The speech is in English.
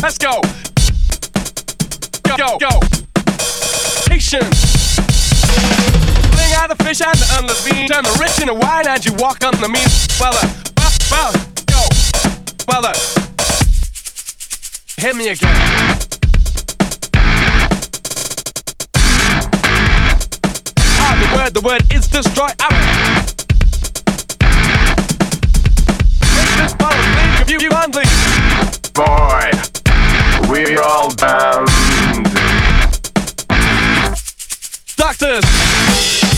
Let's go. Go. Patience. Fling out the fish and the endless bean. Turn the rich into wine and you walk on the mean. Well, hit me again. The word is destroy. Take this bottle, think of you fondly. Boy, we're all bound. Doctors.